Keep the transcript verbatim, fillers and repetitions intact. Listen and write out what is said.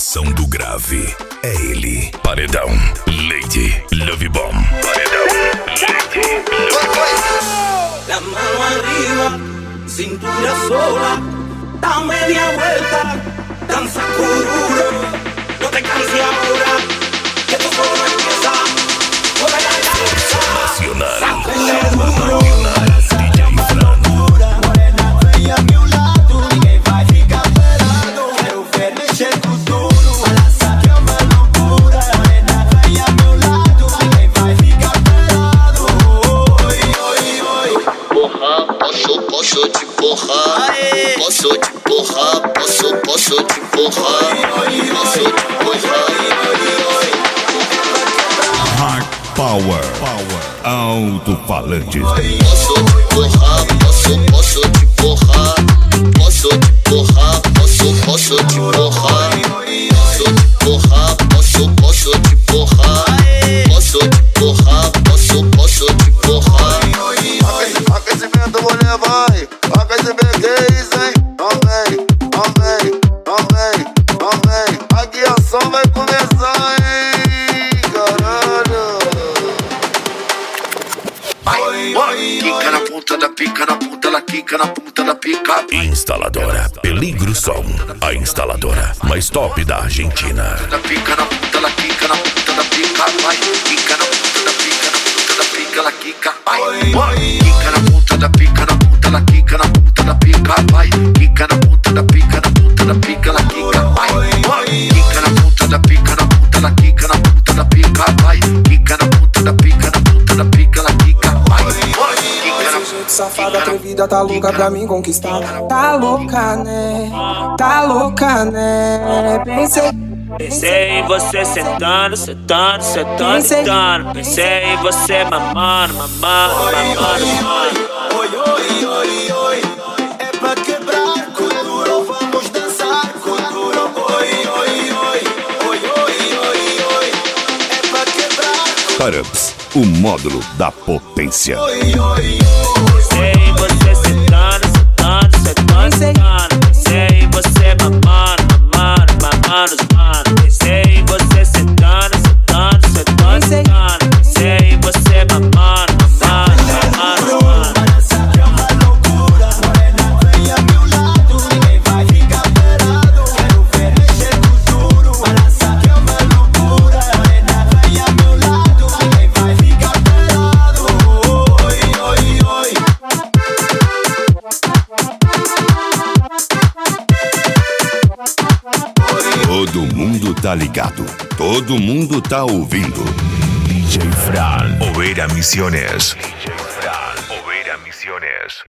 Estação do Grave. É ele. Paredão. Lady Love Bomb. Paredão. Lady Love Bomb. La mano arriba, cintura sola, da media vuelta, danza cururo, no te canses ahora, que tu solo empieza, por la cabeza. Nacional. Sáquenle duro. Posso te porrar, posso te porrar, posso, posso te porrar, posso te porrar. Hard Power, Power, Alto-falantes. Posso te porrar, posso, posso te porrar, posso te porrar, posso, posso te porrar, posso te porrar, posso, posso te porrar, posso te porrar, posso, posso te porrar. Aquecimento vou levar, aquecimento que é isso, hein? Não vem, não vem, não vem, não vem. Aqui a ação vai começar, hein? Caralho. Vai, vai, quica na ponta da pica, na ponta da quica, na ponta da pica. Instaladora Peligro Som. A instaladora mais top da Argentina. Da pica, na ponta da quica, na ponta da pica. Vai, quica na ponta da pica, na ponta da pica, ela quica. Vai, vai, quica na ponta da pica, na ponta da quica, na ponta da pica. Vai, quica na ponta da pica, na ponta da pica, ela quica. Vai, vai, quica na ponta da pica, na ponta da quica, na ponta da pica. Vai, quica na ponta da pica, na ponta da pica, ela quica. Vai, vai, quica na ponta. Safada atrevida, tá louca pra mim conquistar. Tá louca, né? Tá louca, né? Pensei. Pensei em você sentando, sentando, sentando, sentando. Pensei em você mamando, mamando, mamando, mamando. Oi, oi, oi, oi. É pra quebrar com duro, vamos dançar com duro. Oi, oi, oi. Oi, oi, oi, oi. É pra quebrar. Parups, o módulo da potência. Oi, oi, oi. Pensei em você sentando, sentando, sentando, sentando. Pensei em você mamando, mamando, mamando, mamando. Pensei em você sentando, sentando, sentando, sentando. Pensei em você mamando, mamando, mamando, mamando. É uma loucura, morena, vem a meu lado. Ninguém vai ficar parado. Quero ver mexer com duro. Balança que é uma loucura, morena, vem a meu lado. Ninguém vai ficar parado. Oi, oi, oi. Todo mundo tá ligado. Todo mundo tá ouvindo. D J Fran. Oveira Misiones. D J Fran. Oveira Misiones.